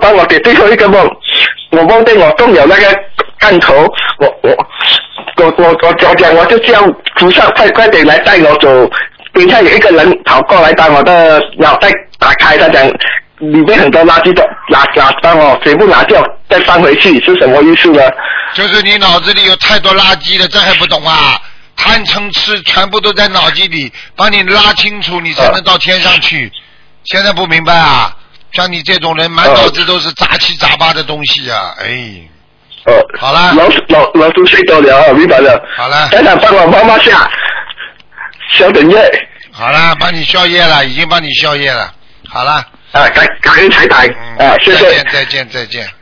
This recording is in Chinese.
帮我给最后一个梦，我梦见我中了那个弹头，我讲我就叫菩萨快点来带我走，等一下有一个人跑过来把我的脑袋打开，他讲里面很多垃圾的帮我全部拿掉再放回去，是什么意思呢？ 就是你脑子里有太多垃圾了，这还不懂啊？贪嗔痴全部都在脑筋里，帮你拉清楚，你才能到天上去。现在不明白啊？像你这种人，满脑子都是杂七杂八的东西啊！哎。好了。 老师睡多了，明白了。 好了。 台长帮我妈妈下小等夜。 好了，帮你宵夜了，已经帮你宵夜了。好了。 感恩台长。谢谢。 再见。